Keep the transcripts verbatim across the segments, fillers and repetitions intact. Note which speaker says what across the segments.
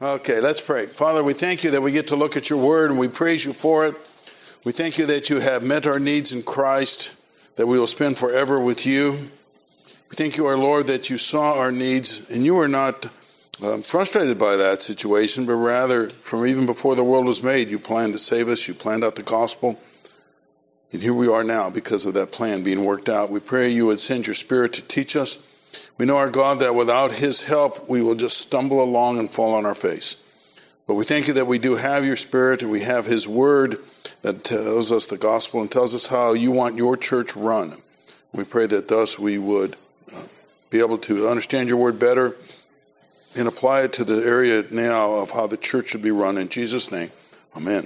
Speaker 1: Okay, let's pray. Father, we thank you that we get to look at your word and we praise you for it. We thank you that you have met our needs in Christ, that we will spend forever with you. We thank you, our Lord, that you saw our needs and you were not um, frustrated by that situation, but rather from even before the world was made, you planned to save us. You planned out the gospel. And here we are now because of that plan being worked out. We pray you would send your Spirit to teach us. We know, our God, that without his help, we will just stumble along and fall on our face. But we thank you that we do have your Spirit and we have his word that tells us the gospel and tells us how you want your church run. We pray that thus we would uh, be able to understand your word better and apply it to the area now of how the church should be run. In Jesus' name, amen.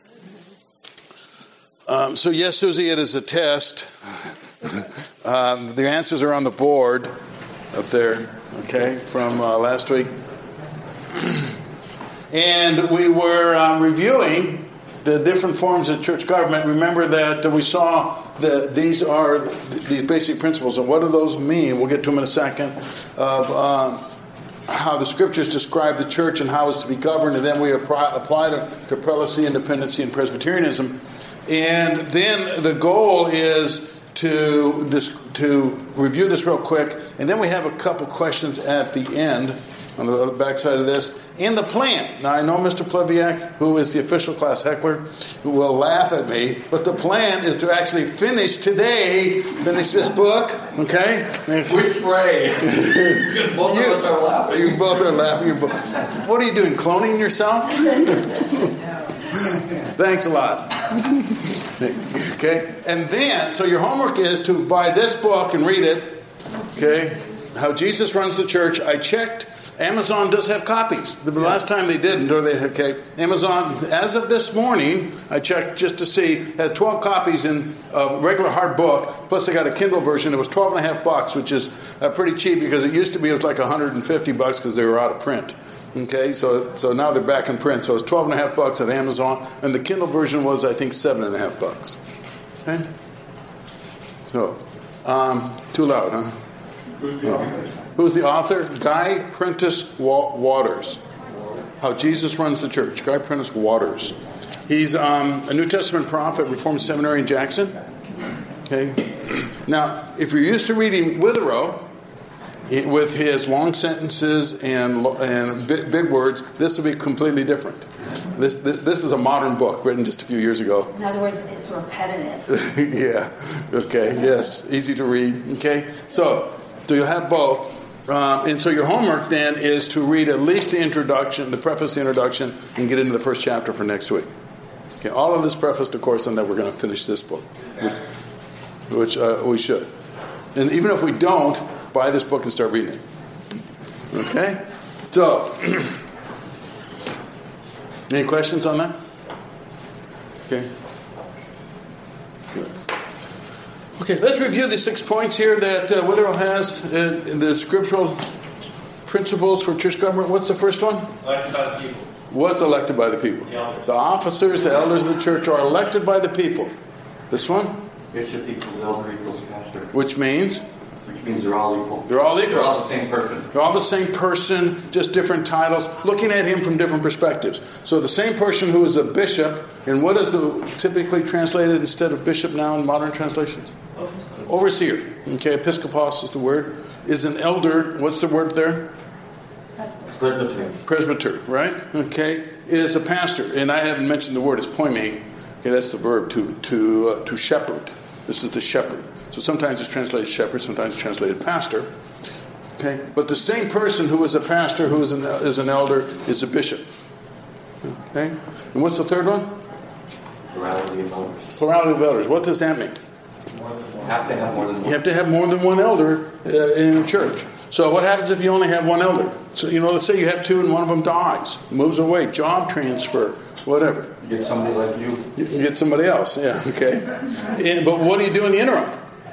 Speaker 1: Um, so yes, Susie, it is a test. um, the answers are on the board up there, okay, from uh, last week. And we were uh, reviewing the different forms of church government. Remember that we saw that these are these basic principles, and what do those mean? We'll get to them in a second, of um, how the scriptures describe the church and how it's to be governed, and then we apply, apply it to prelacy, independency, and Presbyterianism. And then the goal is to to review this real quick, and then we have a couple questions at the end on the backside of this. In the plan, now I know Mister Pleviak, who is the official class heckler, who will laugh at me, but the plan is to actually finish today, finish this book, okay?
Speaker 2: Which way? Both
Speaker 1: you,
Speaker 2: of us are laughing.
Speaker 1: You both are laughing. You're both. What are you doing, cloning yourself? Thanks a lot. Okay, and then, so your homework is to buy this book and read it, okay, How Jesus Runs the Church. I checked, Amazon does have copies. The last time they didn't, or they, okay, Amazon, as of this morning, I checked just to see, had twelve copies in a regular hard book, plus they got a Kindle version. It was twelve and a half bucks, which is uh, pretty cheap, because it used to be, it was like one hundred fifty bucks because they were out of print. Okay, so so now they're back in print. So it's twelve and a half bucks at Amazon, and the Kindle version was, I think, seven and a half bucks. Okay, so um, too loud, huh?
Speaker 2: Who's the author?
Speaker 1: Who's the author? Guy Prentice Waters. How Jesus Runs the Church. Guy Prentice Waters. He's um, a New Testament prophet, Reformed Seminary in Jackson. Okay, now if you're used to reading Witherow with his long sentences and and big, big words, this will be completely different. This, this this is a modern book written just a few years ago.
Speaker 3: In other words, it's repetitive.
Speaker 1: Yeah. Okay. Yes. Easy to read. Okay. So, so you'll have both. Um, and so your homework then is to read at least the introduction, the preface, the introduction, and get into the first chapter for next week. Okay. All of this prefaced, of course, and then we're going to finish this book, which, which uh, we should. And even if we don't, buy this book and start reading it. Okay? So, any questions on that? Okay. Good. Okay, let's review the six points here that uh, Witherow has in, in the scriptural principles for church government. What's the first one?
Speaker 2: Elected by the people.
Speaker 1: What's elected by the people?
Speaker 2: The elders.
Speaker 1: The officers, the elders of the church are elected by the people. This one?
Speaker 2: Bishop equals elder equals pastor.
Speaker 1: Which means?
Speaker 2: Means they're all equal.
Speaker 1: They're all equal.
Speaker 2: They're all the same person.
Speaker 1: They're all the same person, just different titles, looking at him from different perspectives. So the same person who is a bishop, and what is the typically translated instead of bishop now in modern translations? Overseer. Overseer. Okay, episkopos is the word. Is an elder, what's the word there?
Speaker 2: Presbyter.
Speaker 1: Presbyter, right? Okay, is a pastor. And I haven't mentioned the word, it's poime. Okay, that's the verb, to, to, uh, to shepherd. This is the shepherd. So sometimes it's translated shepherd, sometimes it's translated pastor. Okay, but the same person who is a pastor, who is an, is an elder, is a bishop. Okay, and what's the third one?
Speaker 2: Plurality of elders.
Speaker 1: Plurality of elders. What does that mean?
Speaker 2: You have to have more than one.
Speaker 1: You have to have more than one elder uh, in a church. So what happens if you only have one elder? So, you know, let's say you have two and one of them dies, moves away, job transfer, whatever.
Speaker 2: You get somebody like you.
Speaker 1: You can get somebody else, yeah, okay. And, but what do you do in the interim?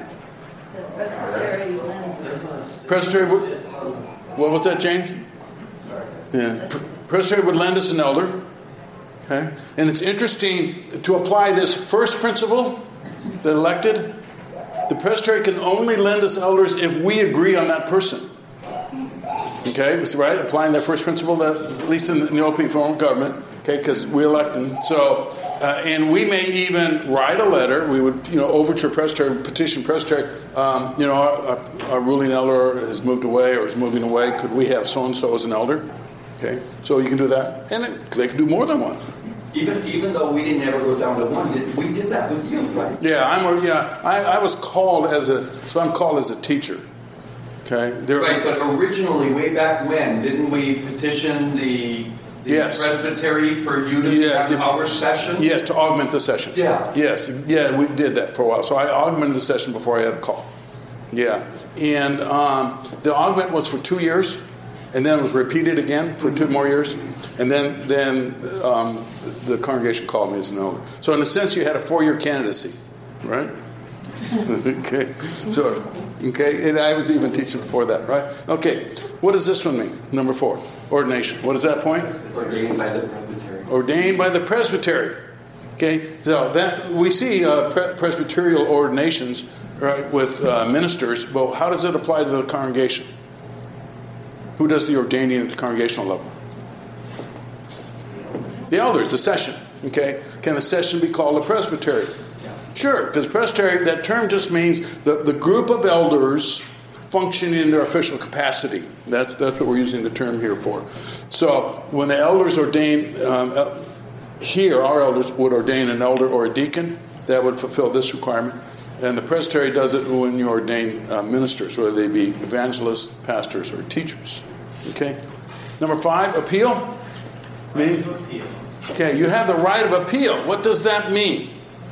Speaker 1: Presbytery would, what was that, James? Yeah. Presbytery would lend us an elder. Okay. And it's interesting to apply this first principle, the elected. The presbytery can only lend us elders if we agree on that person. Okay, so, right? Applying that first principle, that, at least in the, in the O P form of government, okay, because we elect them. So, uh, and we may even write a letter. We would, you know, overture presbytery, petition presbytery. Um, you know, our, our ruling elder has moved away or is moving away. Could we have so-and-so as an elder? Okay, so you can do that. And it, they can do more than one.
Speaker 4: Even even though we didn't ever go down to one, we did that with you, right?
Speaker 1: Yeah, I'm. A, yeah, I, I was called as a. So I'm called as a teacher. Okay. There,
Speaker 4: right, but originally, way back when, didn't we petition the, the
Speaker 1: yes.
Speaker 4: presbytery for you to
Speaker 1: yeah,
Speaker 4: have
Speaker 1: it,
Speaker 4: our session?
Speaker 1: Yes, to augment the session.
Speaker 4: Yeah.
Speaker 1: Yes. Yeah, we did that for a while. So I augmented the session before I had a call. Yeah, and um, the augment was for two years, and then it was repeated again for two more years, and then then um, the congregation called me as an elder. So in a sense, you had a four-year candidacy, right? Okay, so. Okay, and I was even teaching before that, right? Okay, what does this one mean? Number four, ordination. What is that point?
Speaker 2: Ordained by the presbytery.
Speaker 1: Ordained by the presbytery. Okay, so that we see uh, pre- presbyterial ordinations, right, with uh, ministers, but how does it apply to the congregation? Who does the ordaining at the congregational level? The elders, the session. Okay, can the session be called a presbytery? Sure, because presbytery, that term just means the, the group of elders functioning in their official capacity. That's that's what we're using the term here for. So when the elders ordain, um, here our elders would ordain an elder or a deacon, that would fulfill this requirement. And the presbytery does it when you ordain uh, ministers, whether they be evangelists, pastors, or teachers. Okay? Number five, appeal. Meaning, okay, you have the right of appeal. What does that mean?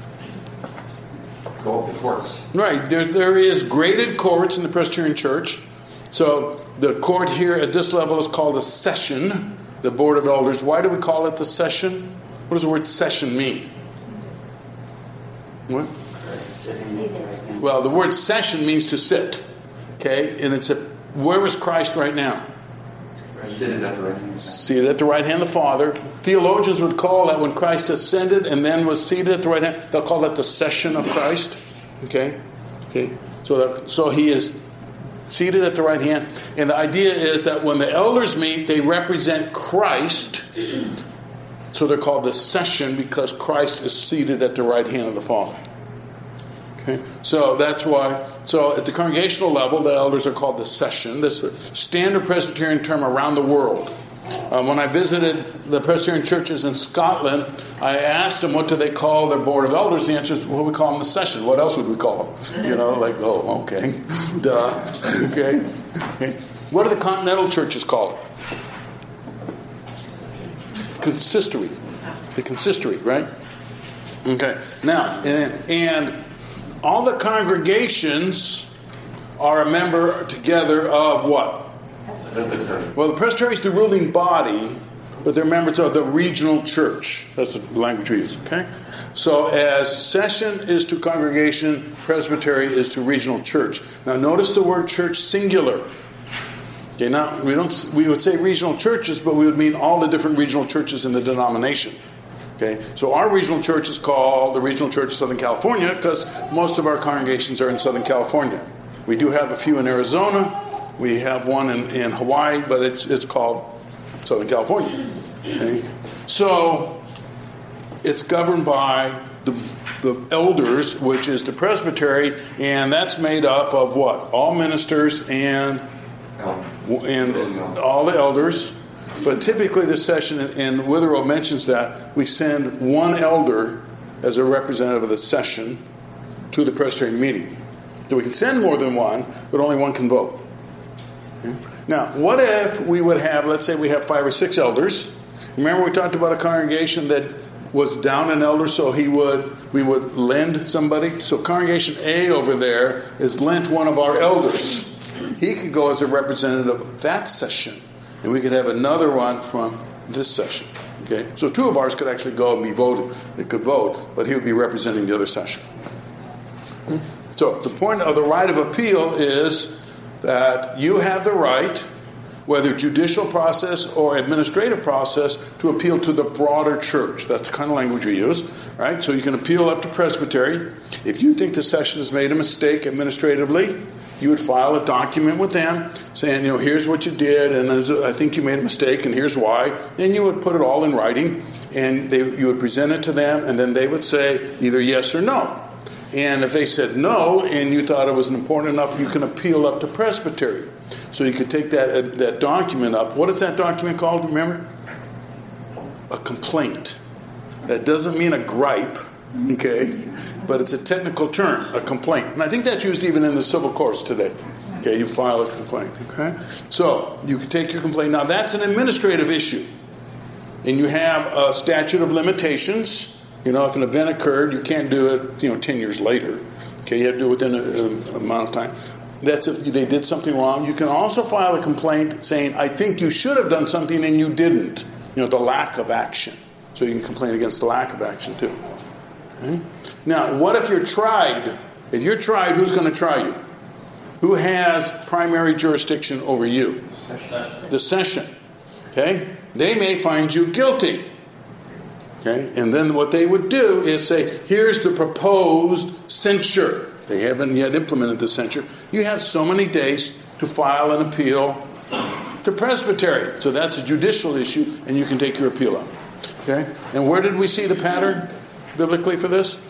Speaker 2: Go up the courts.
Speaker 1: Right. There, there is graded courts in the Presbyterian Church. So the court here at this level is called a session, the Board of Elders. Why do we call it the session? What does the word session mean? What? Well, the word session means to sit. Okay? And it's a, where is Christ right now?
Speaker 2: Seated at the right hand.
Speaker 1: Seated at the right hand of the Father. Theologians would call that when Christ ascended and then was seated at the right hand, they'll call that the session of Christ. Okay? Okay. So that, so he is seated at the right hand. And the idea is that when the elders meet, they represent Christ. So they're called the session because Christ is seated at the right hand of the Father. Okay, so that's why. So at the congregational level, the elders are called the session. This is a standard Presbyterian term around the world. Um, when I visited the Presbyterian churches in Scotland, I asked them what do they call their board of elders. The answer is, well, we call them the session. What else would we call them? You know, like, oh, okay, duh. Okay. Okay. What do the continental churches call it? Consistory. The consistory, right? Okay. Now, and, and all the congregations are a member together of what? Well, the presbytery is the ruling body, but they're members of the regional church. That's the language we use, okay? So as session is to congregation, presbytery is to regional church. Now notice the word church singular. Okay, now we don't we would say regional churches, but we would mean all the different regional churches in the denomination. Okay, so our regional church is called the Regional Church of Southern California because most of our congregations are in Southern California. We do have a few in Arizona. We have one in, in Hawaii, but it's it's called Southern California. Okay? So it's governed by the the elders, which is the presbytery, and that's made up of what? All ministers and and all the elders. But typically this session, and Witherow mentions that, we send one elder as a representative of the session to the Presbyterian meeting. So we can send more than one, but only one can vote. Okay? Now, what if we would have, let's say we have five or six elders. Remember we talked about a congregation that was down an elder, so he would we would lend somebody. So congregation A over there is lent one of our elders. He could go as a representative of that session. And we could have another one from this session. Okay, so two of ours could actually go and be voted. They could vote, but he would be representing the other session. So the point of the right of appeal is that you have the right, whether judicial process or administrative process, to appeal to the broader church. That's the kind of language we use, right? So you can appeal up to presbytery. If you think the session has made a mistake administratively, you would file a document with them saying, you know, here's what you did, and I think you made a mistake, and here's why. And you would put it all in writing, and they, you would present it to them, and then they would say either yes or no. And if they said no, and you thought it was important enough, you can appeal up to presbytery. So you could take that uh, that document up. What is that document called, remember? A complaint. That doesn't mean a gripe, okay? But it's a technical term, a complaint. And I think that's used even in the civil courts today. Okay, you file a complaint, okay? So you can take your complaint. Now that's an administrative issue. And you have a statute of limitations. You know, if an event occurred, you can't do it, you know, ten years later. Okay, you have to do it within a, a amount of time. That's if they did something wrong. You can also file a complaint saying, I think you should have done something and you didn't. You know, the lack of action. So you can complain against the lack of action too. Okay? Now, what if you're tried? If you're tried, who's going to try you? Who has primary jurisdiction over you? The session. Okay? They may find you guilty. Okay? And then what they would do is say, here's the proposed censure. They haven't yet implemented the censure. You have so many days to file an appeal to presbytery. So that's a judicial issue, and you can take your appeal up. Okay? And where did we see the pattern biblically for this?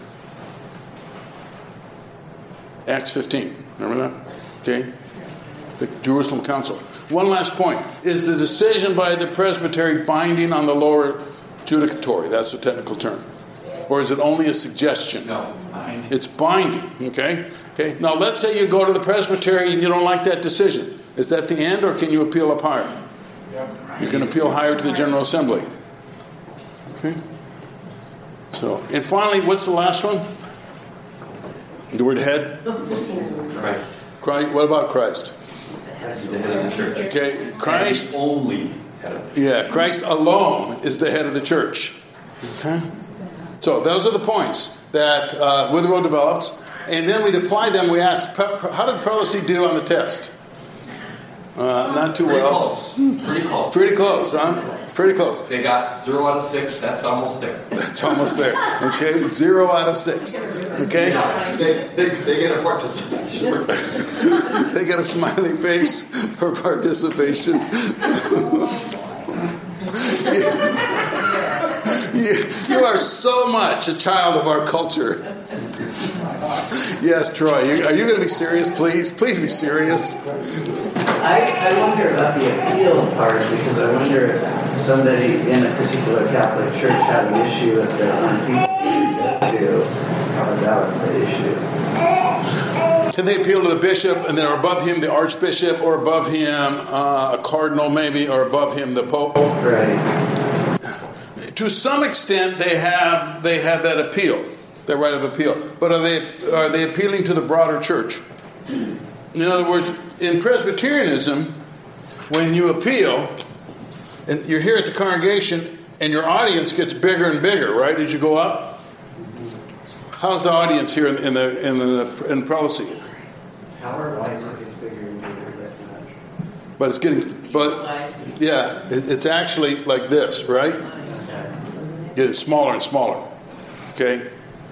Speaker 1: Acts fifteen. Remember that? Okay? The Jerusalem Council. One last point. Is the decision by the presbytery binding on the lower judicatory? That's the technical term. Or is it only a suggestion?
Speaker 4: No.
Speaker 1: It's binding. Okay? Okay. Now let's say you go to the presbytery and you don't like that decision. Is that the end, or can you appeal up higher? You can appeal higher to the General Assembly. Okay? So, and finally, what's the last one? The word head?
Speaker 2: Christ.
Speaker 1: Christ. What about Christ?
Speaker 2: He's the head of the church.
Speaker 1: Okay, Christ.
Speaker 4: Only head of the church.
Speaker 1: Yeah, Christ alone is the head of the church. Okay? So, those are the points that uh, Witherell develops. And then we'd apply them. We asked, how did prelacy do on the test? Uh, not too
Speaker 2: Pretty
Speaker 1: well.
Speaker 2: close. Pretty close.
Speaker 1: Pretty close, huh? Pretty close.
Speaker 2: They got zero out of six. That's almost there.
Speaker 1: That's almost there. Okay? Zero out of six. Okay?
Speaker 2: Yeah, they, they, they get a participation.
Speaker 1: They get a smiley face for participation. you, you are so much a child of our culture. Yes, Troy. Are you going to be serious, please? Please be serious.
Speaker 5: I, I wonder about the appeal part, because I wonder if somebody in a particular Catholic church had an issue with the unfeasible about the issue.
Speaker 1: Can they appeal to the bishop, and then above him the archbishop, or above him uh, a cardinal maybe, or above him the pope?
Speaker 5: Right.
Speaker 1: To some extent, they have they have that appeal, that right of appeal. But are they are they appealing to the broader church? In other words, in Presbyterianism, when you appeal, and you're here at the congregation, and your audience gets bigger and bigger, right, as you go up. How's the audience here in, in the in the in prelacy?
Speaker 5: Our lives gets bigger and bigger that much.
Speaker 1: But it's getting, but yeah, it, it's actually like this, right? Getting smaller and smaller. Okay.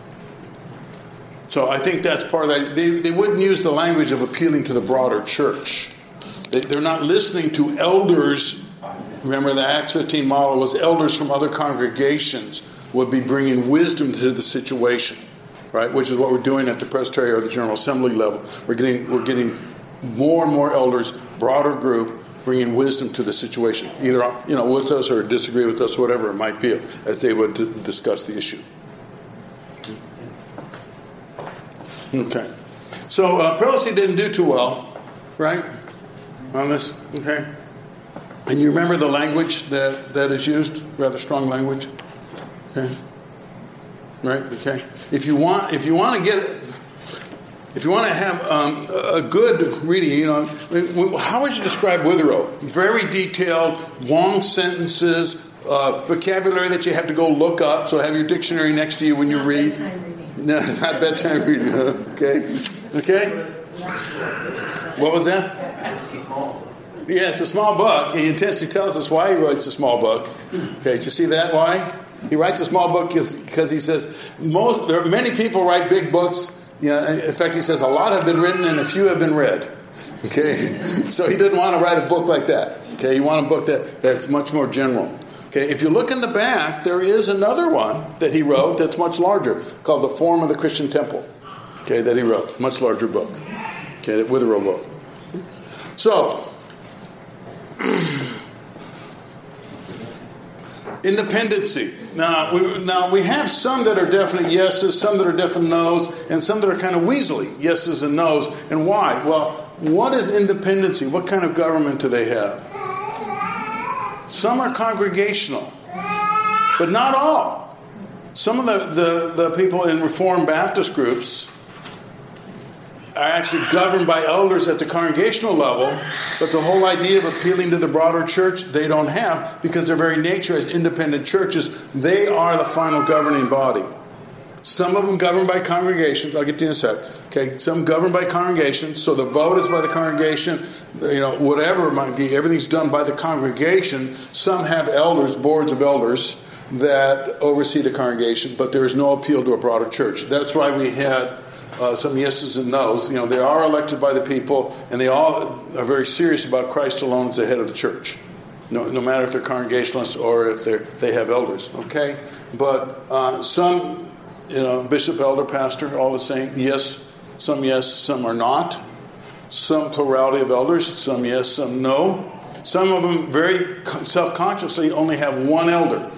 Speaker 1: So I think that's part of that. They, they wouldn't use the language of appealing to the broader church. They, they're not listening to elders. Remember, the Acts fifteen model was elders from other congregations would be bringing wisdom to the situation, right? Which is what we're doing at the presbytery or the General Assembly level. We're getting we're getting more and more elders, broader group, bringing wisdom to the situation, either you know with us or disagree with us, whatever it might be, as they would d- discuss the issue. Okay, so uh, prelacy didn't do too well, right, on this. Okay, and you remember the language that, that is used, rather strong language. Okay, right. Okay, if you want, if you want to get, if you want to have um, a good reading, you know, how would you describe Witherell? Very detailed, long sentences, uh, vocabulary that you have to go look up. So have your dictionary next to you when you read. No, it's not bedtime reading. Okay. Okay. What was that? Yeah, it's a small book. He intentionally tells us why he writes a small book. Okay, did you see that? Why? He writes a small book because he says most there are many people write big books Yeah, in fact, he says a lot have been written and a few have been read. Okay, so he didn't want to write a book like that. Okay, he wanted a book that, that's much more general. Okay, if you look in the back, there is another one that he wrote that's much larger, called The Form of the Christian Temple. Okay, that he wrote, much larger book. Okay, that Witherell wrote. So, independency. Now we, now, we have some that are definite yeses, some that are definite no's, and some that are kind of weaselly yeses and no's. And why? Well, what is independency? What kind of government do they have? Some are congregational, but not all. Some of the, the, the people in Reformed Baptist groups are actually governed by elders at the congregational level, but the whole idea of appealing to the broader church they don't have, because their very nature as independent churches, they are the final governing body. Some of them governed by congregations. I'll get to you in a sec. Okay, some governed by congregations, so the vote is by the congregation. You know, whatever it might be, everything's done by the congregation. Some have elders, boards of elders that oversee the congregation, but there is no appeal to a broader church. That's why we had uh, some yeses and nos. You know, they are elected by the people, and they all are very serious about Christ alone as the head of the church. No, no matter if they're congregationalists or if they they have elders. Okay, but uh, some. You know, bishop, elder, pastor, all the same. Yes, some yes, some are not. Some plurality of elders, some yes, some no. Some of them very self-consciously only have one elder.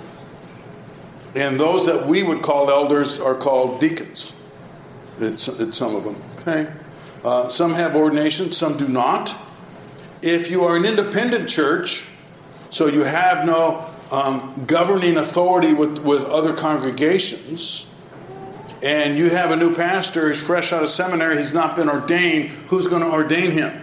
Speaker 1: And those that we would call elders are called deacons. It's, it's some of them. Okay. Uh, some have ordination, some do not. If you are an independent church, so you have no um, governing authority with, with other congregations, and you have a new pastor, he's fresh out of seminary, he's not been ordained, who's going to ordain him?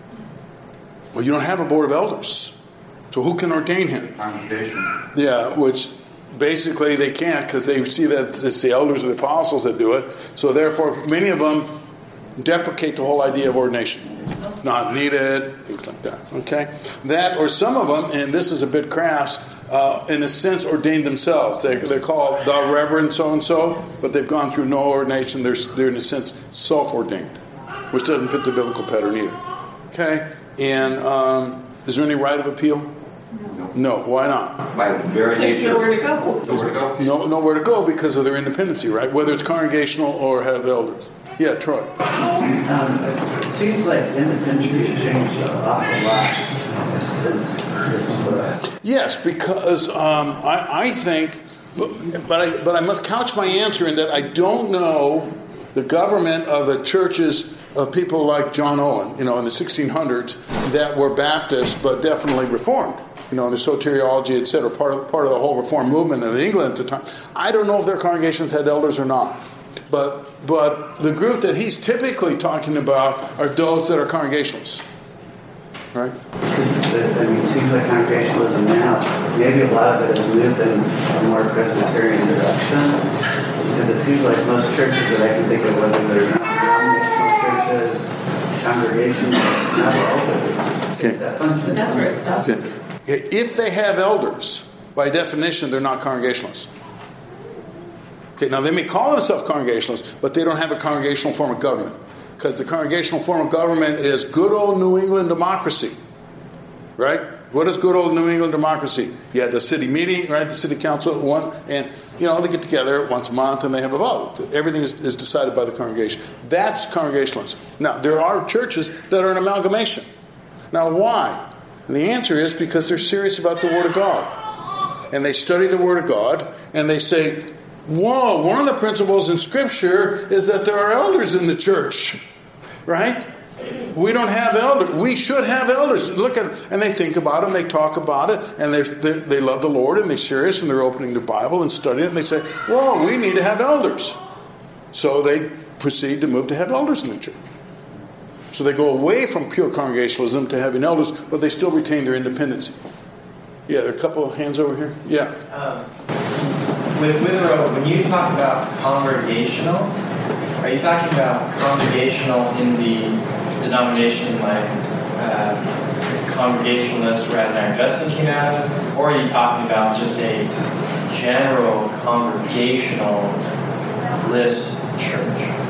Speaker 1: Well, you don't have a board of elders. So who can ordain him?
Speaker 4: Congregation.
Speaker 1: Yeah, which basically they can't, because they see that it's the elders or the apostles that do it. So therefore, many of them deprecate the whole idea of ordination. Not needed, things like that. Okay? That, or some of them, and this is a bit crass, Uh, in a sense, ordained themselves. They, they're called the Reverend so-and-so, but they've gone through no ordination. They're, they're in a sense, self-ordained, which doesn't fit the biblical pattern either. Okay? And um, is there any right of appeal? No. No. Why not?
Speaker 4: By very nature.
Speaker 3: Nowhere to go.
Speaker 4: Nowhere to go.
Speaker 1: No, nowhere to go because of their independency, right? Whether it's congregational or have elders. Yeah, Troy.
Speaker 5: Um, it seems like independency has changed an awful lot since this book.
Speaker 1: Yes, because um, I, I think, but, but I but I must couch my answer in that I don't know the government of the churches of people like John Owen, you know, in the sixteen hundreds that were Baptist but definitely Reformed. You know, the soteriology, et cetera, part of part of the whole Reform movement in England at the time. I don't know if their congregations had elders or not. But but the group that he's typically talking about are those that are congregationalists, right?
Speaker 5: I mean, it seems like congregationalism now, maybe a lot of it has moved in a more Presbyterian direction, because it seems like most churches that I can think of, whether they're non-denominational churches, congregations, not all of it.
Speaker 1: Okay.
Speaker 5: That function.
Speaker 3: That's where it stops.
Speaker 1: Okay. Okay. If they have elders, by definition, they're not congregationalists. Okay, now they may call themselves congregationalists, but they don't have a congregational form of government. Because the congregational form of government is good old New England democracy. Right? What is good old New England democracy? You had the city meeting, right? The city council, one, and you know they get together once a month and they have a vote. Everything is, is decided by the congregation. That's congregationalism. Now, there are churches that are an amalgamation. Now, why? And the answer is because they're serious about the Word of God. And they study the Word of God, and they say, whoa, one of the principles in Scripture is that there are elders in the church, right? We don't have elders. We should have elders. Look at, and they think about it, and they talk about it, and they, they they love the Lord, and they're serious, and they're opening the Bible and studying it, and they say, whoa, we need to have elders. So they proceed to move to have elders in the church. So they go away from pure congregationalism to having elders, but they still retain their independence. Yeah, there are a couple of hands over here. Yeah.
Speaker 6: Um, With Witherell, when you talk about congregational, are you talking about congregational in the denomination like uh, Congregationalists where Adoniram Judson came out of, or are you talking about just a general congregational list church?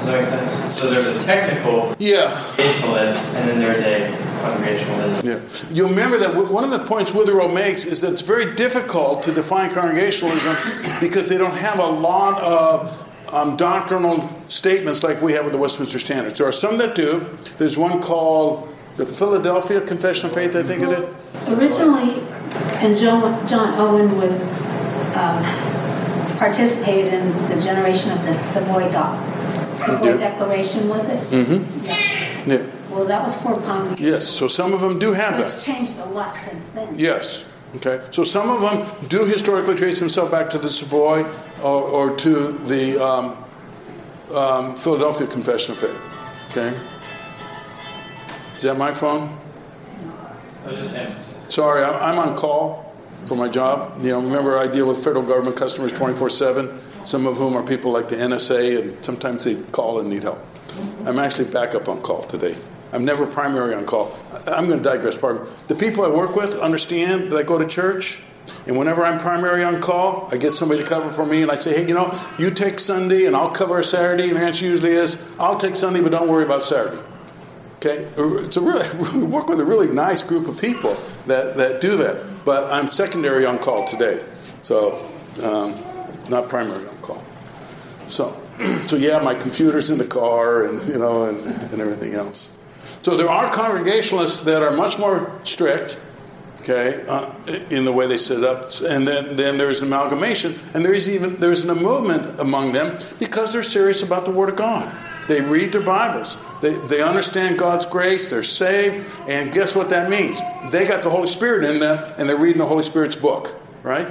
Speaker 6: Does that make sense? So there's a technical
Speaker 1: Yeah.
Speaker 6: congregationalist, and then there's a congregationalism.
Speaker 1: Yeah. You'll remember that w- one of the points Witherell makes is that it's very difficult to define congregationalism because they don't have a lot of um, doctrinal statements like we have with the Westminster Standards. There are some that do. There's one called the Philadelphia Confession of Faith, I think it is.
Speaker 3: Originally, and John, John Owen was um, participated in the generation of the Savoy Doc, Savoy
Speaker 1: did?
Speaker 3: Declaration, was it?
Speaker 1: Mm-hmm.
Speaker 3: Yeah.
Speaker 1: Yeah.
Speaker 3: Well, that was for congregations.
Speaker 1: Yes, so some of them do have
Speaker 3: It's
Speaker 1: that.
Speaker 3: changed a lot since then.
Speaker 1: Yes. Okay. So some of them do historically trace themselves back to the Savoy or, or to the um, um, Philadelphia Confession of Faith. Okay. Is that my phone?
Speaker 6: That was just emphasis.
Speaker 1: Sorry, I'm I'm on call for my job. You know, remember I deal with federal government customers twenty-four seven, some of whom are people like the N S A, and sometimes they call and need help. I'm actually backup on call today. I'm never primary on call. I'm going to digress, pardon me. The people I work with understand that I go to church, and whenever I'm primary on call, I get somebody to cover for me, and I say, hey, you know, you take Sunday, and I'll cover Saturday, and the answer usually is, I'll take Sunday, but don't worry about Saturday. Okay, it's a really, we work with a really nice group of people that, that do that. But I'm secondary on call today, so um, not primary on call. So, so yeah, my computer's in the car, and you know, and, and everything else. So there are congregationalists that are much more strict, okay, uh, in the way they set up, and then, then there's an amalgamation, and there is even there's a movement among them because they're serious about the Word of God. They read their Bibles. They they understand God's grace. They're saved. And guess what that means? They got the Holy Spirit in them, and they're reading the Holy Spirit's book. Right?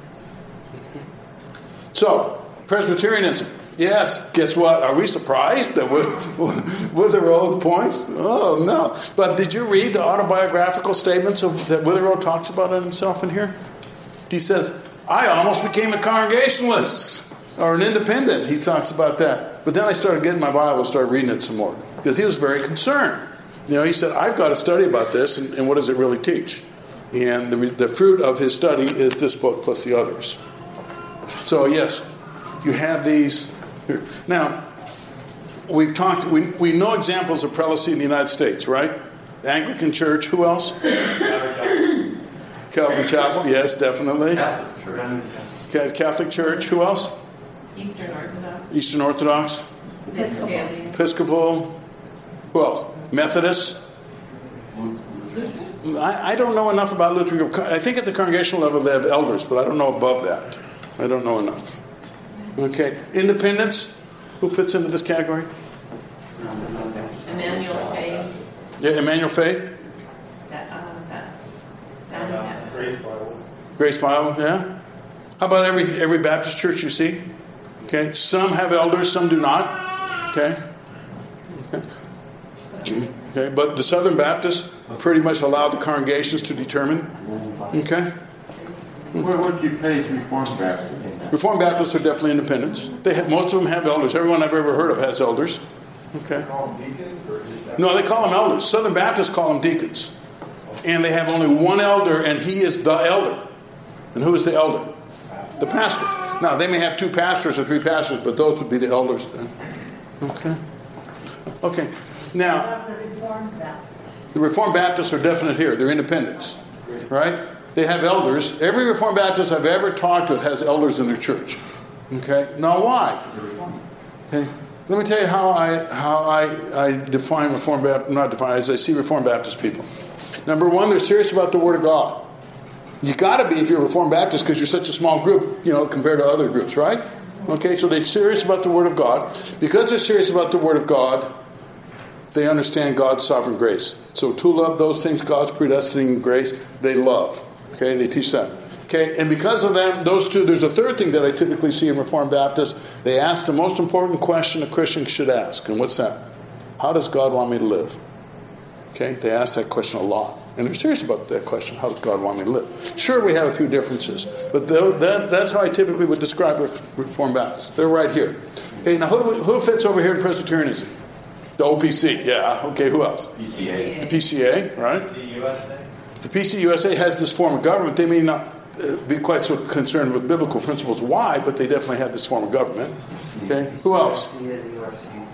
Speaker 1: So, Presbyterianism. Yes, guess what? Are we surprised that Witherell points? Oh, no. But did you read the autobiographical statements of, that Witherell talks about himself in here? He says, I almost became a Congregationalist. Or an independent, he talks about that. But then I started getting my Bible and started reading it some more. Because he was very concerned. You know, he said, I've got to study about this, and, and what does it really teach? And the, the fruit of his study is this book plus the others. So, yes, you have these. Here. Now, we've talked, we, we know examples of prelacy in the United States, right? The Anglican Church, who else? Calvary Chapel, yes, definitely. Catholic Church, who else?
Speaker 7: Eastern Orthodox.
Speaker 1: Eastern Orthodox.
Speaker 7: Episcopal.
Speaker 1: Episcopal. Who else? Methodist. I, I don't know enough about Lutheran. I think at the congregational level they have elders, but I don't know above that. I don't know enough. Okay. Independents. Who fits into this category?
Speaker 7: Emmanuel Faith.
Speaker 1: Yeah, Emmanuel Faith.
Speaker 7: That, um, that, that,
Speaker 6: Grace Bible.
Speaker 1: Grace Bible, yeah. How about every every Baptist church you see? Okay. Some have elders, some do not. Okay. Okay. Okay. But the Southern Baptists pretty much allow the congregations to determine. Okay.
Speaker 8: Where would you place Reformed Baptists?
Speaker 1: Reformed Baptists are definitely independents. They have, most of them have elders. Everyone I've ever heard of has elders. Okay. No, they call them elders. Southern Baptists call them deacons. And they have only one elder, and he is the elder. And who is the elder? The pastor. Now, they may have two pastors or three pastors, but those would be the elders then. Okay. Okay. Now, the Reformed Baptists are definite here. They're independents. Right? They have elders. Every Reformed Baptist I've ever talked with has elders in their church. Okay. Now, why? Okay. Let me tell you how I how I, I define Reformed Baptist, not define, as I see Reformed Baptist people. Number one, they're serious about the Word of God. You got to be if you're a Reformed Baptist because you're such a small group, you know, compared to other groups, right? Okay, so they're serious about the Word of God. Because they're serious about the Word of God, they understand God's sovereign grace. So to love those things God's predestining grace, they love. Okay, they teach that. Okay, and because of them, those two, there's a third thing that I typically see in Reformed Baptists. They ask the most important question a Christian should ask. And what's that? How does God want me to live? Okay, they ask that question a lot. And they're serious about that question. How does God want me to live? Sure, we have a few differences. But that, that's how I typically would describe Reformed Baptists. They're right here. Okay, now who, do we, who fits over here in Presbyterianism? The O P C, yeah. Okay, who else?
Speaker 8: P C A.
Speaker 1: The P C A, right?
Speaker 6: The U S A.
Speaker 1: The P C U S A has this form of government. They may not be quite so concerned with biblical principles. Why? But they definitely have this form of government. Okay, who else?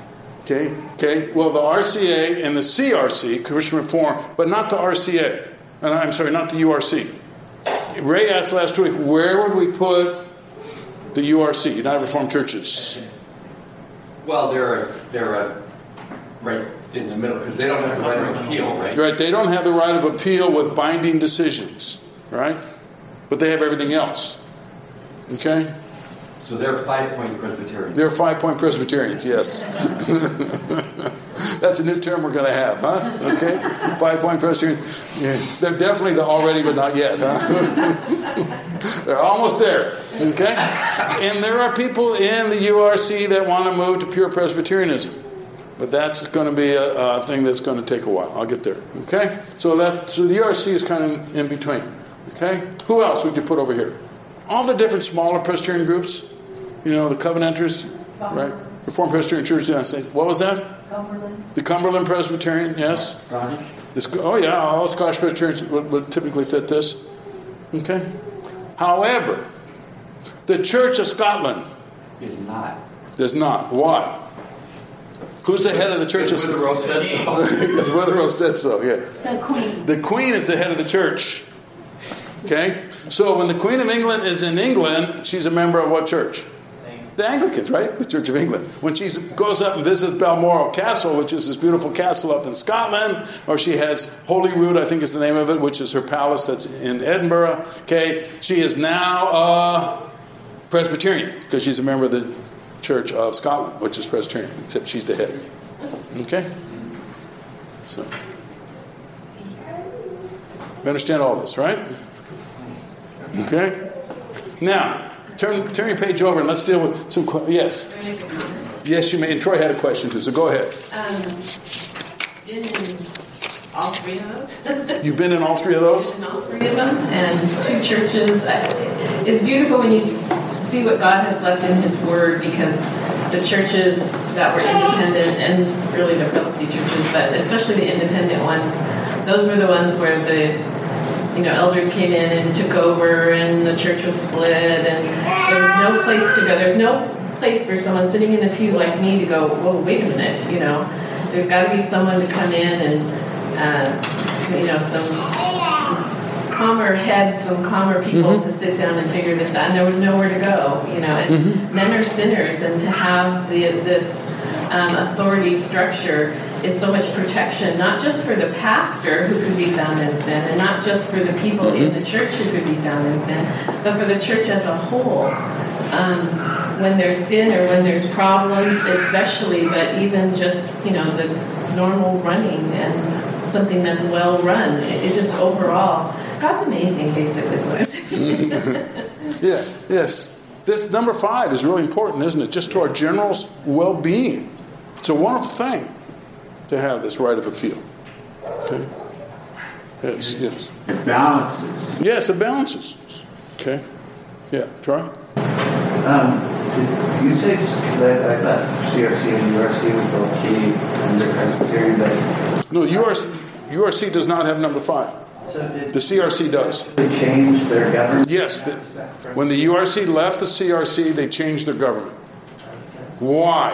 Speaker 1: Okay, okay. Well, the R C A and the C R C, Christian Reform, but not the R C A. And I'm sorry, not the U R C. Ray asked last week, where would we put the U R C, United Reformed Churches?
Speaker 2: Well, they're, they're uh, right in the middle, because they don't have the right of appeal, right?
Speaker 1: Right, they don't have the right of appeal with binding decisions, right? But they have everything else. Okay?
Speaker 2: So they're five-point Presbyterians.
Speaker 1: They're five-point Presbyterians, yes. That's a new term we're going to have, huh? Okay? Five-point Presbyterians. Yeah. They're definitely the already but not yet, huh? They're almost there, okay? And there are people in the U R C that want to move to pure Presbyterianism. But that's going to be a, a thing that's going to take a while. I'll get there, okay? So that so the U R C is kind of in between, okay? Who else would you put over here? All the different smaller Presbyterian groups. You know, the Covenanters, right? Reformed Presbyterian Church of the United States. What was that?
Speaker 3: Cumberland.
Speaker 1: The Cumberland Presbyterian, yes. This, oh, yeah, all Scottish Presbyterians would, would typically fit this. Okay? However, the Church of Scotland
Speaker 2: Is not.
Speaker 1: does not. Why? Who's the head of the Church of
Speaker 2: Scotland?
Speaker 1: Scotland?
Speaker 2: said so.
Speaker 1: Because Witherell said so, yeah.
Speaker 3: The Queen.
Speaker 1: The Queen is the head of the church. Okay? So when the Queen of England is in England, she's a member of what church? The Anglicans, right? The Church of England. When she goes up and visits Balmoral Castle, which is this beautiful castle up in Scotland, or she has Holyrood, I think is the name of it, which is her palace that's in Edinburgh. Okay? She is now a Presbyterian because she's a member of the Church of Scotland, which is Presbyterian, except she's the head. Okay? So, you understand all this, right? Okay? Now, turn turn your page over and let's deal with some questions. Yes.
Speaker 7: Can I make a comment?
Speaker 1: Yes, you may. And Troy had a question too, so go ahead.
Speaker 7: Um, been in all three of those.
Speaker 1: You've been in all three of those?
Speaker 7: In all three of them, and two churches. I- It's beautiful when you s- see what God has left in His Word, because the churches that were independent, and really the Protestant churches, but especially the independent ones, those were the ones where the you know elders came in and took over, and the church was split, and there was no place to go. There's no place for someone sitting in the pew like me to go, whoa, wait a minute, you know. There's got to be someone to come in and, uh, you know, some calmer heads, some calmer people
Speaker 1: Mm-hmm.
Speaker 7: to sit down and figure this out. And there was nowhere to go, you know. And
Speaker 1: Mm-hmm.
Speaker 7: men are sinners, and to have the, this um, authority structure is so much protection, not just for the pastor who could be found in sin, and not just for the people
Speaker 1: Mm-hmm.
Speaker 7: in the church who could be found in sin, but for the church as a whole. Um, when there's sin or when there's problems, especially, but even just, you know, the normal running and something that's well run, it, it just overall, God's amazing, basically, is what I'm saying.
Speaker 1: Yeah, yes. This number five is really important, isn't it? Just to our general well-being. It's a wonderful thing to have this right of appeal. Okay? Yes, yes.
Speaker 8: It balances.
Speaker 1: Yes, it balances. Okay? Yeah, Troy?
Speaker 5: Um, did you say that I thought C R C and U R C would both be under Presbyterian, but
Speaker 1: No, U R C, U R C does not have number five.
Speaker 5: so did
Speaker 1: The C R C does.
Speaker 5: they change their government?
Speaker 1: Yes. The, when the U R C left the C R C, they changed their government. Why?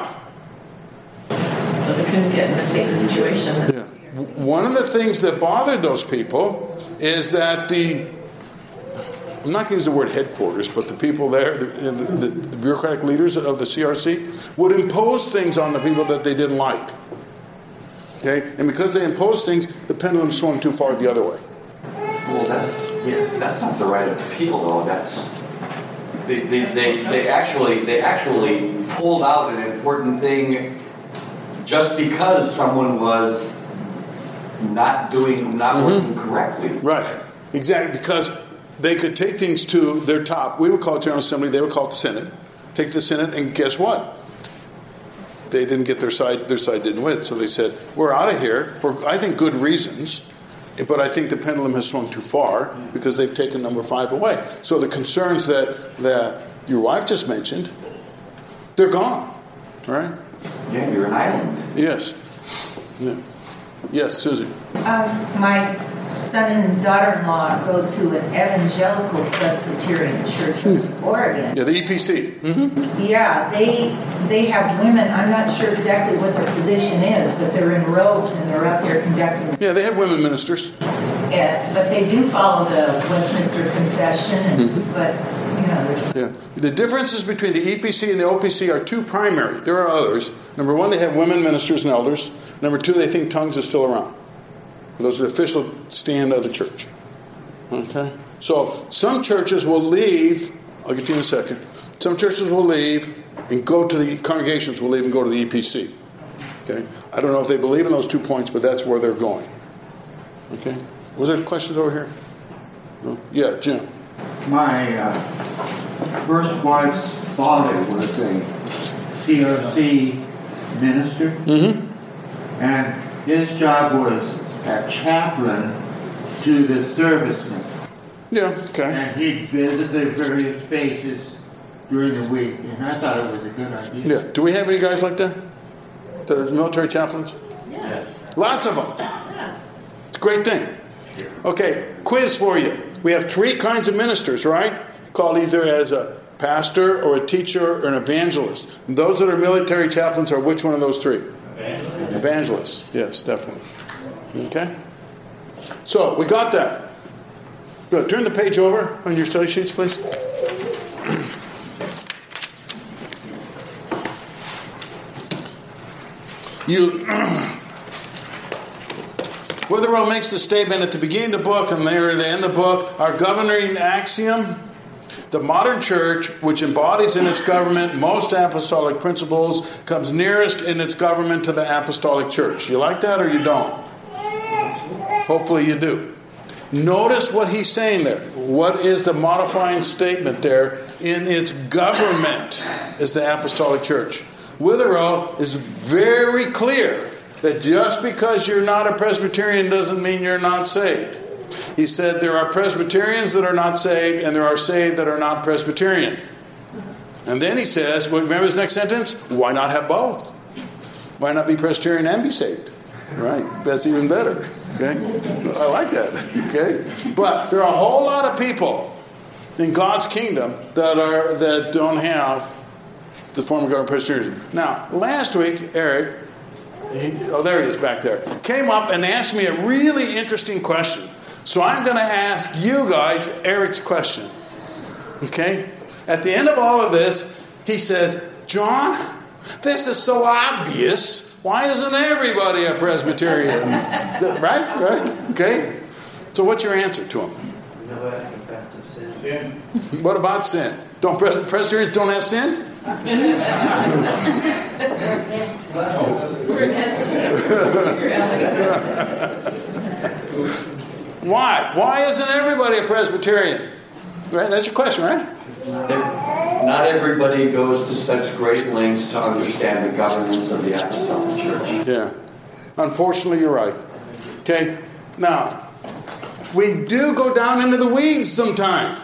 Speaker 7: So they couldn't get in the same situation. that-
Speaker 1: Yeah. One of the things that bothered those people is that the, I'm not going to use the word headquarters, but the people there, the, the, the bureaucratic leaders of the C R C, would impose things on the people that they didn't like. Okay? And because they imposed things, the pendulum swung too far the other way.
Speaker 2: Well, that's, yeah, that's not the right of appeal, though. That's they, they, they, they actually they actually pulled out an important thing just because someone was not doing not working correctly.
Speaker 1: Right. Exactly. Because they could take things to their top. We would call it General Assembly. They would call it the Senate. Take the Senate, and guess what? They didn't get their side. Their side didn't win. So they said, we're out of here for, I think, good reasons. But I think the pendulum has swung too far because they've taken number five away. So the concerns that, that your wife just mentioned, they're gone. Right?
Speaker 2: Yeah, you're an island.
Speaker 1: Yes. Yeah. Yes, Susie.
Speaker 9: Um, my son and daughter-in-law go to an evangelical Presbyterian church in Oregon.
Speaker 1: Yeah, the E P C. Mm-hmm.
Speaker 9: Yeah, they they have women. I'm not sure exactly what their position is, but they're in robes and they're up there conducting.
Speaker 1: Yeah, they have women ministers.
Speaker 9: Yeah, but they do follow the Westminster Confession, and,
Speaker 1: Mm-hmm.
Speaker 9: but you know, there's.
Speaker 1: Yeah, the differences between the E P C and the O P C are two primary. There are others. Number one, they have women ministers and elders. Number two, they think tongues is still around. Those are the official stand of the church. Okay? So some churches will leave, I'll get to you in a second. Some churches will leave and go to the, congregations will leave and go to the E P C. Okay? I don't know if they believe in those two points, but that's where they're going. Okay? Was there questions over here? No? Yeah, Jim.
Speaker 8: My uh, first wife's father was a C R C minister,
Speaker 1: Mm-hmm.
Speaker 8: and his job was a chaplain to the servicemen.
Speaker 1: Yeah, okay.
Speaker 8: And he'd visit the various bases during the week, and I thought it was a good idea.
Speaker 1: Yeah. Do we have any guys like that? That are military chaplains?
Speaker 8: Yes.
Speaker 1: Lots of them. It's a great thing. Okay, quiz for you. We have three kinds of ministers, right? Called either as a pastor or a teacher or an evangelist. And those that are military chaplains are which one of those three? Evangelists. Evangelists. Yes, definitely. Okay? So, we got that. Good. Turn the page over on your study sheets, please. You... Witherell makes the statement at the beginning of the book and there at the end of the book, our governing axiom, the modern church, which embodies in its government most apostolic principles, comes nearest in its government to the apostolic church. You like that or you don't? Hopefully you do. Notice what he's saying there. What is the modifying statement there? In its government is the apostolic church. Witherell is very clear that just because you're not a Presbyterian doesn't mean you're not saved. He said there are Presbyterians that are not saved and there are saved that are not Presbyterian. And then he says, well, remember his next sentence? Why not have both? Why not be Presbyterian and be saved? Right? That's even better. Okay? I like that. Okay? But there are a whole lot of people in God's kingdom that are that don't have the form of government Presbyterianism. Now, last week, Eric, he, oh, there he is back there, came up and asked me a really interesting question. So I'm going to ask you guys Eric's question. Okay? At the end of all of this, he says, John, this is so obvious. Why isn't everybody a Presbyterian? right? Right? Okay? So what's your answer to him?
Speaker 5: Sin.
Speaker 1: What about sin? Don't Presbyterians don't have sin? Why? Why isn't everybody a Presbyterian? Right? That's your question, right?
Speaker 2: Not everybody goes to such great lengths to understand the governance of the Apostolic Church.
Speaker 1: Yeah. Unfortunately, you're right. Okay? Now, we do go down into the weeds sometime.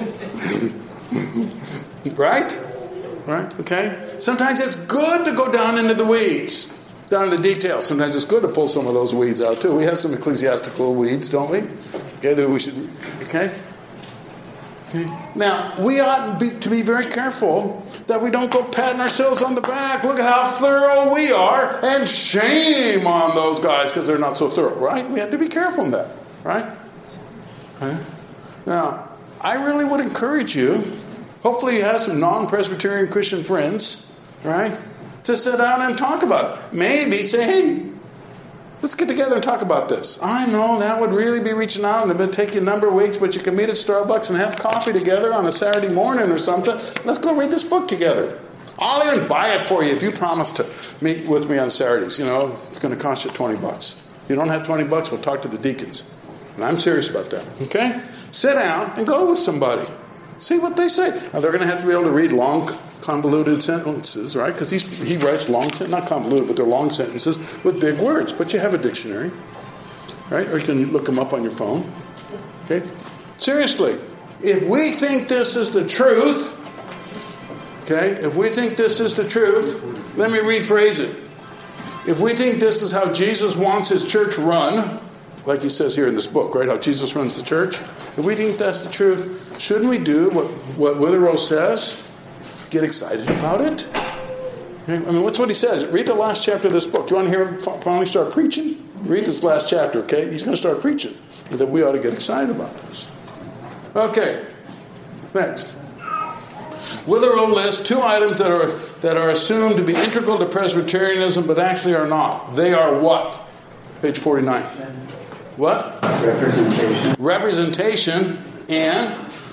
Speaker 1: Right? Right? Okay? Sometimes it's good to go down into the weeds. Down in the details. Sometimes it's good to pull some of those weeds out too. We have some ecclesiastical weeds, don't we? Okay, that we should. Okay. Okay. Now we ought be, to be very careful that we don't go patting ourselves on the back. Look at how thorough we are, and shame on those guys because they're not so thorough. Right? We have to be careful in that. Right? Okay. Now, I really would encourage you. Hopefully, you have some non-Presbyterian Christian friends. Right? To sit down and talk about it. Maybe say, hey, let's get together and talk about this. I know that would really be reaching out and it would take you a number of weeks, but you can meet at Starbucks and have coffee together on a Saturday morning or something. Let's go read this book together. I'll even buy it for you if you promise to meet with me on Saturdays. You know, it's going to cost you twenty bucks. If you don't have twenty bucks, we'll talk to the deacons. And I'm serious about that. Okay? Sit down and go with somebody. See what they say. Now, they're going to have to be able to read long, convoluted sentences, right? Because he writes long sentences, not convoluted, but they're long sentences with big words. But you have a dictionary, right? Or you can look them up on your phone. Okay? Seriously, if we think this is the truth, okay, if we think this is the truth, let me rephrase it. If we think this is how Jesus wants his church run, like he says here in this book, right? How Jesus runs the church. If we think that's the truth, shouldn't we do what, what Witherell says? Get excited about it? I mean, what's what he says? Read the last chapter of this book. You want to hear him finally start preaching? Read this last chapter, okay? He's going to start preaching. And that we ought to get excited about this. Okay. Next. Witherell lists two items that are that are assumed to be integral to Presbyterianism, but actually are not. They are what? Page forty-nine. What?
Speaker 5: Representation.
Speaker 1: Representation and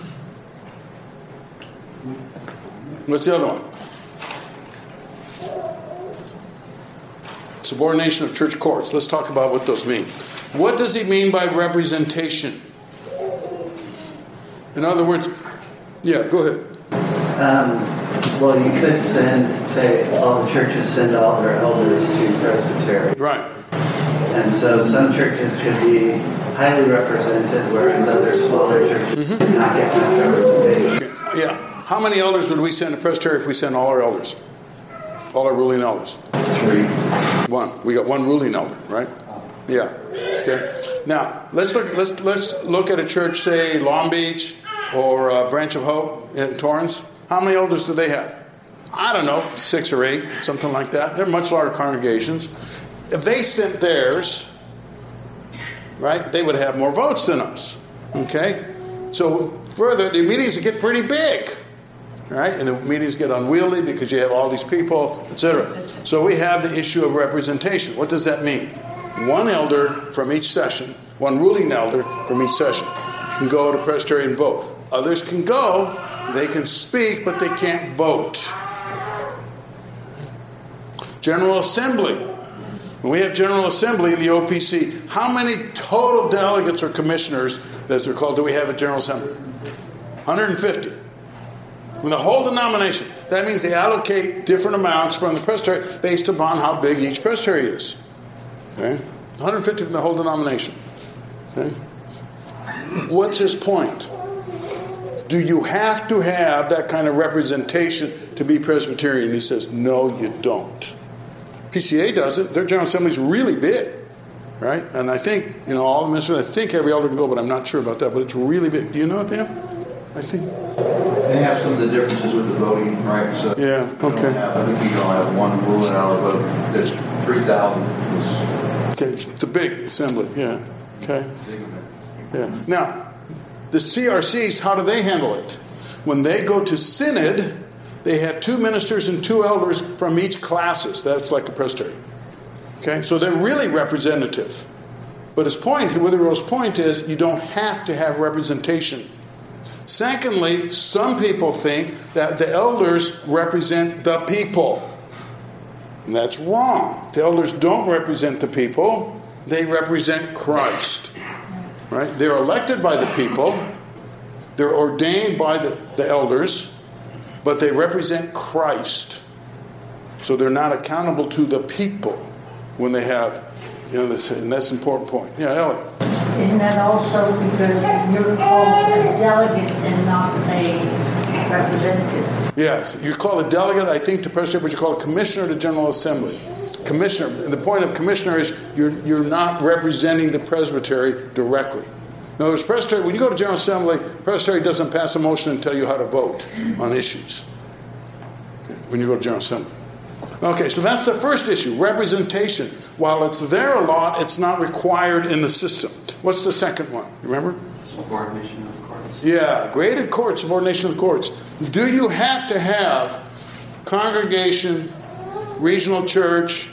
Speaker 1: what's the other one? Subordination of church courts. Let's talk about what those mean. What does he mean by representation? In other words, yeah, go ahead.
Speaker 5: Um, well, you could send, say, all the churches send all their elders to presbytery.
Speaker 1: Right.
Speaker 5: And so some churches could be highly represented, whereas other smaller churches mm-hmm. do not get much representation.
Speaker 1: Okay. Yeah. How many elders would we send to presbytery if we send all our elders? All our ruling elders?
Speaker 5: Three.
Speaker 1: One. We got one ruling elder, right? Yeah. Okay. Now let's look. Let's let's look at a church, say Long Beach or uh, Branch of Hope in Torrance. How many elders do they have? I don't know, six or eight, something like that. They're much larger congregations. If they sent theirs, right, they would have more votes than us. Okay. So further, the meetings would get pretty big. Right? And the meetings get unwieldy because you have all these people, et cetera. So we have the issue of representation. What does that mean? One elder from each session, one ruling elder from each session can go to presbytery and vote. Others can go, they can speak, but they can't vote. General Assembly. When we have General Assembly in the O P C, how many total delegates or commissioners, as they're called, do we have at General Assembly? one hundred fifty. When the whole denomination, that means they allocate different amounts from the presbytery based upon how big each presbytery is. Okay? one hundred fifty from the whole denomination. Okay? What's his point? Do you have to have that kind of representation to be Presbyterian? He says, no, you don't. P C A does it. Their General Assembly is really big. Right? And I think, you know, all the ministers, I think every elder can go, but I'm not sure about that. But it's really big. Do you know it, Dan? I think.
Speaker 10: They have some of the differences with the voting, right? So
Speaker 1: yeah, okay.
Speaker 10: Have, I think you don't have one ruling elder vote. There's three thousand.
Speaker 1: Okay, it's a big assembly, yeah. Okay. Yeah. Now, the C R Cs, how do they handle it? When they go to synod, they have two ministers and two elders from each classes. That's like a presbytery. Okay, so they're really representative. But his point, Witherell's point is, you don't have to have representation. Secondly, some people think that the elders represent the people. And that's wrong. The elders don't represent the people. They represent Christ. Right? They're elected by the people. They're ordained by the, the elders. But they represent Christ. So they're not accountable to the people when they have, you know, this, and that's an important point. Yeah, Ellie.
Speaker 11: Isn't that also because you're called a delegate and not a representative?
Speaker 1: Yes, you call a delegate, I think, to presbytery, but you call a commissioner to General Assembly. Commissioner, the point of commissioner is you're you're not representing the presbytery directly. In other words, presbytery, when you go to General Assembly, presbytery doesn't pass a motion and tell you how to vote on issues. Okay, when you go to General Assembly. Okay, so that's the first issue, representation. While it's there a lot, it's not required in the system. What's the second one? Remember?
Speaker 10: Subordination of the courts.
Speaker 1: Yeah, graded court, subordination of the courts. Do you have to have congregation, regional church,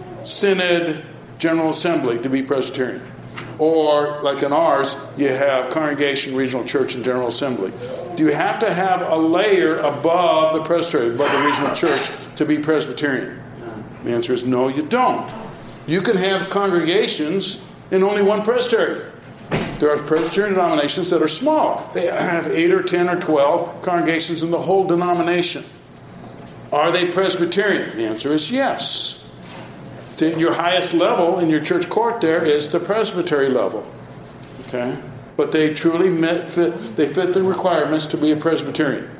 Speaker 1: synod, General Assembly to be Presbyterian? Or, like in ours, you have congregation, regional church, and General Assembly. Do you have to have a layer above the presbytery, above the regional church, to be Presbyterian? The answer is no, you don't. You can have congregations in only one presbytery. There are Presbyterian denominations that are small. They have eight or ten or twelve congregations in the whole denomination. Are they Presbyterian? The answer is yes. Your highest level in your church court there is the presbytery level. Okay? But they truly fit, they fit the requirements to be a Presbyterian.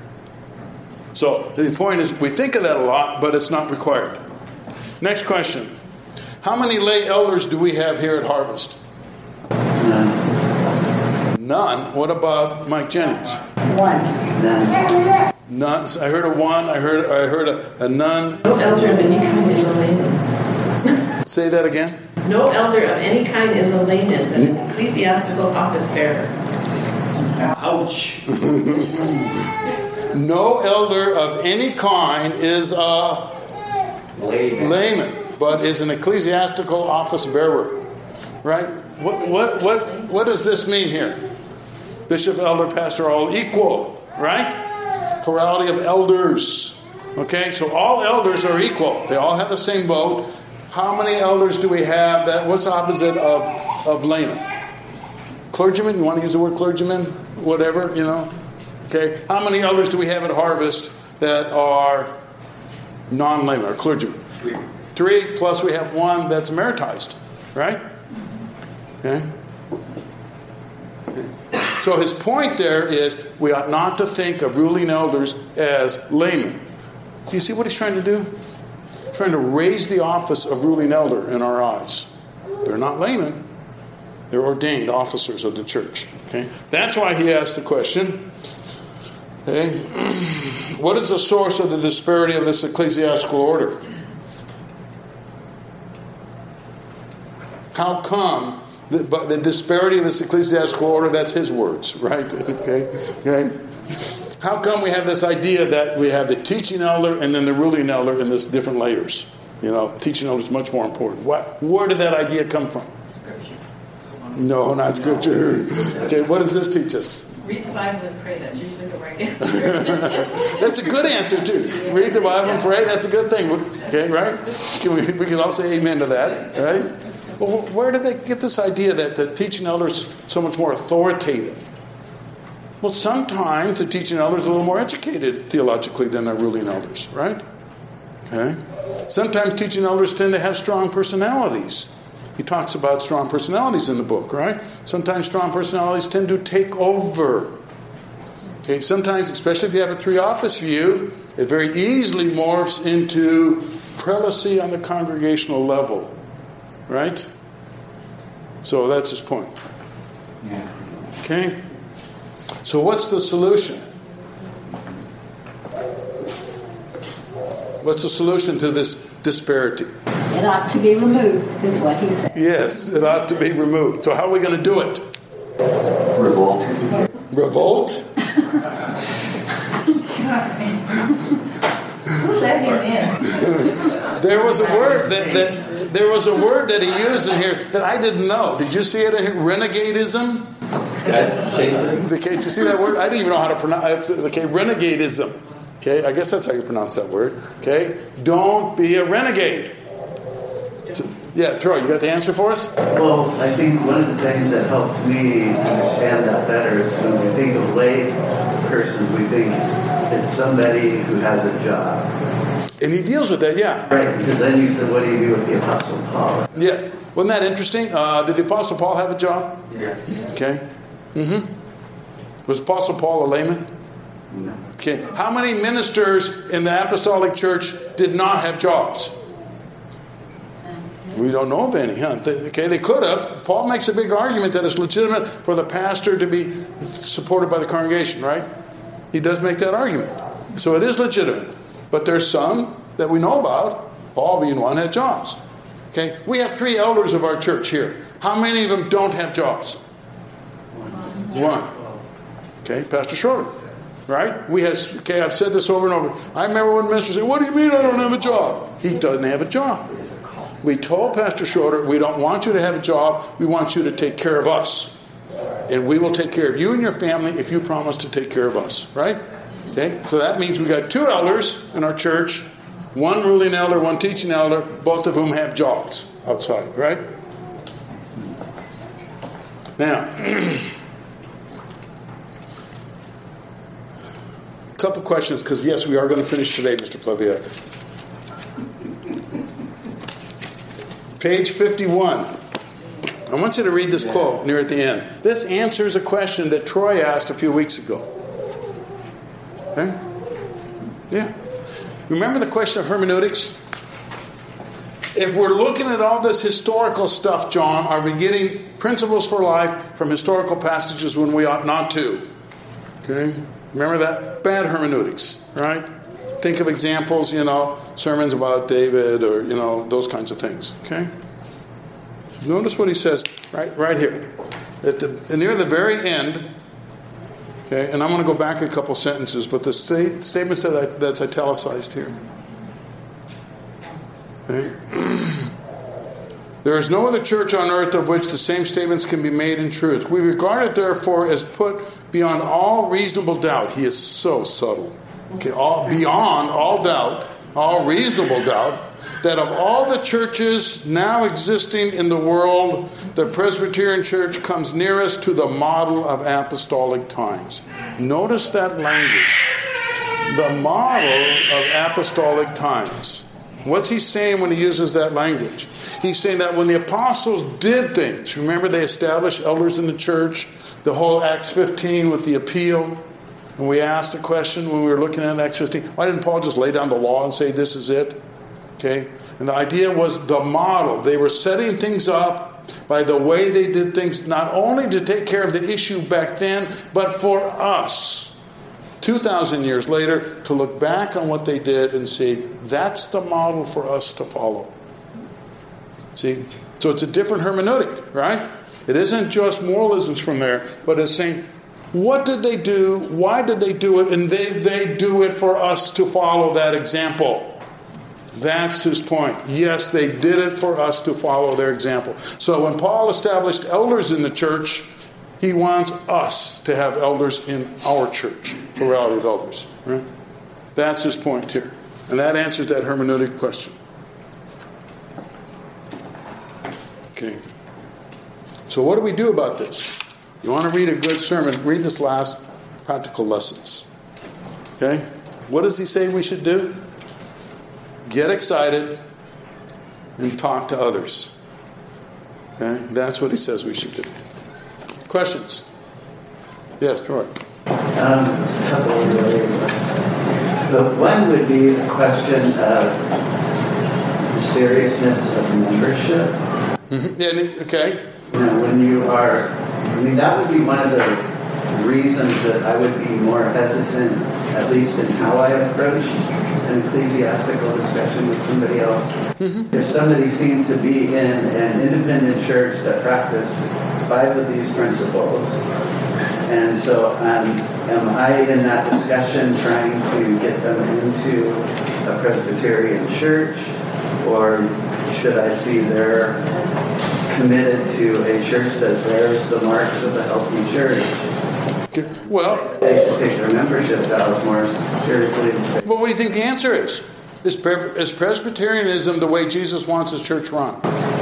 Speaker 1: So the point is, we think of that a lot, but it's not required. Next question. How many lay elders do we have here at Harvest?
Speaker 5: None.
Speaker 1: None. What about Mike Jennings?
Speaker 11: One.
Speaker 5: None.
Speaker 1: None. I heard a one. I heard. I heard a, a none.
Speaker 7: No elder of any kind in the layman.
Speaker 1: Say that again.
Speaker 7: No elder of any kind in the layman, but an ecclesiastical office bearer.
Speaker 4: Ouch.
Speaker 1: No elder of any kind is a
Speaker 4: Layman.
Speaker 1: layman, but is an ecclesiastical office bearer. Right? What what what what does this mean here? Bishop, elder, pastor, all equal, right? Plurality of elders. Okay, so all elders are equal. They all have the same vote. How many elders do we have? That what's the opposite of, of layman? Clergyman? You want to use the word clergyman? Whatever, you know. Okay. How many elders do we have at Harvest that are non-layman or clergymen? Three. Three, plus we have one that's emeritized. Right? Okay. So his point there is we ought not to think of ruling elders as laymen. Do you see what he's trying to do? Trying to raise the office of ruling elder in our eyes. They're not laymen. They're ordained officers of the church. Okay? That's why he asked the question. Okay? What is the source of the disparity of this ecclesiastical order? How come the, but the disparity of this ecclesiastical order, that's his words, right? Okay? Okay? How come we have this idea that we have the teaching elder and then the ruling elder in this different layers? You know, teaching elder is much more important. What, where did that idea come from? No, not scripture. Okay, what does this teach us?
Speaker 7: Read the Bible and pray. That's usually the right answer.
Speaker 1: That's a good answer, too. Read the Bible and pray. That's a good thing. Okay, right? Can we, we can all say amen to that, right? Well, where did they get this idea that the teaching elder is so much more authoritative? Well, sometimes the teaching elders are a little more educated theologically than their ruling elders, right? Okay. Sometimes teaching elders tend to have strong personalities. He talks about strong personalities in the book, right? Sometimes strong personalities tend to take over. Okay. Sometimes, especially if you have a three-office view, it very easily morphs into prelacy on the congregational level, right? So that's his point.
Speaker 5: Yeah.
Speaker 1: Okay. So what's the solution? What's the solution to this disparity?
Speaker 3: It ought to be removed, is what he said.
Speaker 1: Yes, it ought to be removed. So how are we going to do it?
Speaker 2: Revolt.
Speaker 1: Revolt?
Speaker 9: Let him in.
Speaker 1: There was a word that, that there was a word that he used in here that I didn't know. Did you see it in here? Renegadism?
Speaker 4: That's the same thing.
Speaker 1: Okay, did you see that word? I didn't even know how to pronounce it. Okay, renegadism. Okay, I guess that's how you pronounce that word. Okay, don't be a renegade. Yeah, Troy, you got the answer for us?
Speaker 5: Well, I think one of the things that helped me understand that better is when we think of lay persons, we think it's somebody who has a job.
Speaker 1: And he deals with that, yeah.
Speaker 5: Right, because then you said, what do you do with the Apostle Paul?
Speaker 1: Yeah. Wasn't that interesting? Uh, did the Apostle Paul have a job?
Speaker 5: Yes.
Speaker 1: Okay. Mm-hmm. Was Apostle Paul a layman?
Speaker 5: No.
Speaker 1: Okay. How many ministers in the apostolic church did not have jobs? We don't know of any, huh? Okay, they could have. Paul makes a big argument that it's legitimate for the pastor to be supported by the congregation, right? He does make that argument. So it is legitimate. But there's some that we know about, Paul being one, had jobs. Okay, we have three elders of our church here. How many of them don't have jobs? One. Okay, Pastor Schroeder. Right? We has okay, I've said this over and over. I remember when ministers said, what do you mean I don't have a job? He doesn't have a job. We told Pastor Schroeder, we don't want you to have a job. We want you to take care of us. And we will take care of you and your family if you promise to take care of us. Right? Okay? So that means we got two elders in our church. One ruling elder, one teaching elder, both of whom have jobs outside. Right? Now, a couple questions, because yes, we are going to finish today, Mister Pleviak. Page fifty-one. I want you to read this quote near at the end. This answers a question that Troy asked a few weeks ago. Okay? Yeah. Remember the question of hermeneutics? if we're looking at all this historical stuff, John, are we getting principles for life from historical passages when we ought not to? Okay? Remember that? Bad hermeneutics, right? Think of examples, you know, sermons about David or, you know, those kinds of things. Okay? Notice what he says right right here. At the near the very end, okay, and I'm going to go back a couple sentences, but the sta- statements that I, that's italicized here. Okay. There is no other church on earth of which the same statements can be made in truth. We regard it, therefore, as put beyond all reasonable doubt. He is so subtle. Okay, all beyond all doubt, all reasonable doubt, that of all the churches now existing in the world, the Presbyterian Church comes nearest to the model of apostolic times. Notice that language. The model of apostolic times. What's he saying when he uses that language? He's saying that when the apostles did things, remember they established elders in the church, the whole Acts fifteen with the appeal, and we asked the question when we were looking at Acts fifteen, why didn't Paul just lay down the law and say this is it? Okay? And the idea was the model. They were setting things up by the way they did things, not only to take care of the issue back then, but for us, two thousand years later, to look back on what they did and say, that's the model for us to follow. See? So it's a different hermeneutic, right? It isn't just moralisms from there, but it's saying, what did they do? Why did they do it? And they, they do it for us to follow that example. That's his point. Yes, they did it for us to follow their example. So when Paul established elders in the church, he wants us to have elders in our church. Plurality of elders. Right? That's his point here. And that answers that hermeneutic question. Okay. So what do we do about this? You want to read a good sermon, read this last practical lessons. Okay? What does he say we should do? Get excited and talk to others. Okay? That's what he says we should do. Questions? Yes, Troy.
Speaker 5: Um, a couple of related ones. The one would be the question of the seriousness of membership.
Speaker 1: Mm-hmm. Yeah, okay.
Speaker 5: You know, when you are, I mean, that would be one of the reasons that I would be more hesitant, at least in how I approach an ecclesiastical discussion with somebody else. Mm-hmm. If somebody seems to be in an independent church that practiced five of these principles, and so um, am I in that discussion trying to get them into a Presbyterian church, or should I see they're committed to a church that bears the marks of a healthy church?
Speaker 1: Well,
Speaker 5: they should take their membership vows more seriously.
Speaker 1: Well, what do you think the answer is? Is, is Presbyterianism the way Jesus wants his church run?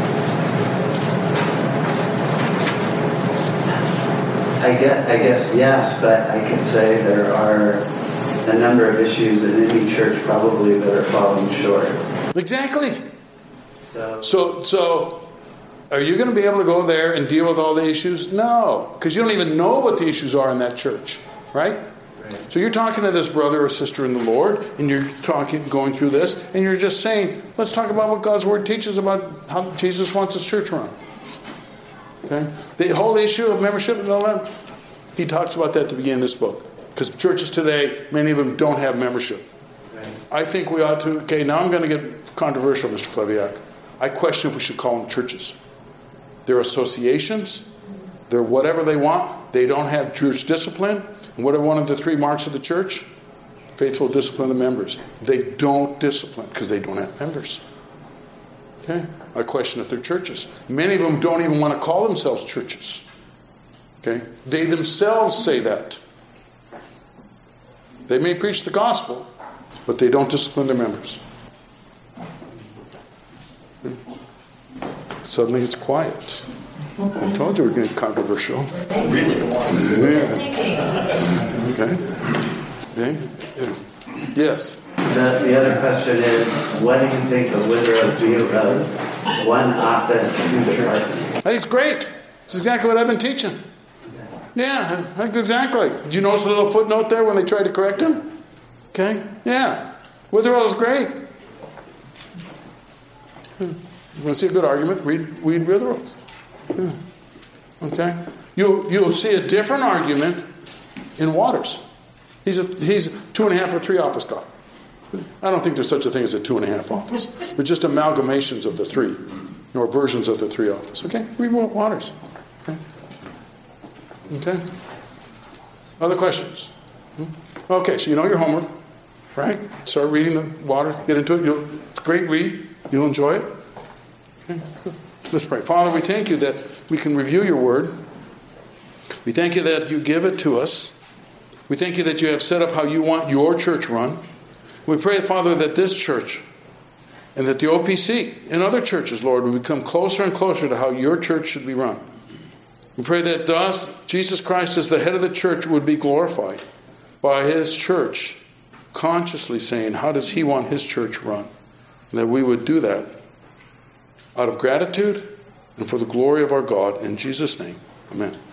Speaker 5: I guess, I guess yes, but I could say there are a number of issues in any church probably that are falling short.
Speaker 1: Exactly. So, so, so are you going to be able to go there and deal with all the issues? No, because you don't even know what the issues are in that church, right? Right? So you're talking to this brother or sister in the Lord, and you're talking, going through this, and you're just saying, let's talk about what God's Word teaches about how Jesus wants his church run. Okay? The whole issue of membership and all that, he talks about that at the beginning of this book. Because churches today, many of them don't have membership. Right. I think we ought to, okay, now I'm going to get controversial, Mister Kleviak. I question if we should call them churches. They're associations. They're whatever they want. They don't have church discipline. And what are one of the three marks of the church? Faithful discipline of the members. They don't discipline because they don't have members. Okay? I question if they're churches. Many of them don't even want to call themselves churches. Okay? They themselves say that. They may preach the gospel, but they don't discipline their members. Okay? Suddenly it's quiet. I told you we're getting controversial.
Speaker 4: Really?
Speaker 1: Yeah. Okay. Okay. Yeah. Yes.
Speaker 5: The, the other question is, what do you think of Woodrow's view of one office, two departments?
Speaker 1: I think it's great. It's exactly what I've been teaching. Yeah, exactly. Did you notice a little footnote there when they tried to correct him? Okay. Yeah. Witherell is great. Hmm. You want to see a good argument? Read, read Rither-Rose. Yeah. Okay? You'll, you'll see a different argument in Waters. He's a, he's a two and a half or three office guy. I don't think there's such a thing as a two and a half office. They're just amalgamations of the three, or versions of the three office. Okay? Read Waters. Okay? Okay? Other questions? Okay, so you know your homework, right? Start reading the Waters. Get into it. You'll, it's a great read. You'll enjoy it. Okay? Let's pray. Father, we thank you that we can review your word. We thank you that you give it to us. We thank you that you have set up how you want your church run. We pray, Father, that this church and that the O P C and other churches, Lord, will become closer and closer to how your church should be run. We pray that thus Jesus Christ as the head of the church would be glorified by his church consciously saying, how does he want his church run? And that we would do that out of gratitude and for the glory of our God. In Jesus' name, amen.